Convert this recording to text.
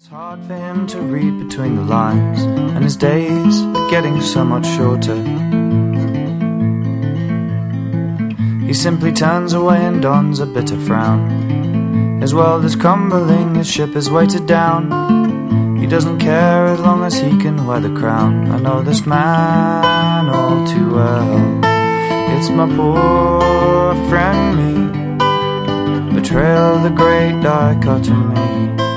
It's hard for him to read between the lines, and his days are getting so much shorter. He simply turns away and dons a bitter frown. His world is crumbling, his ship is weighted down. He doesn't care as long as he can wear the crown. I know this man all too well. It's my poor friend me, betrayal of the great dichotomy.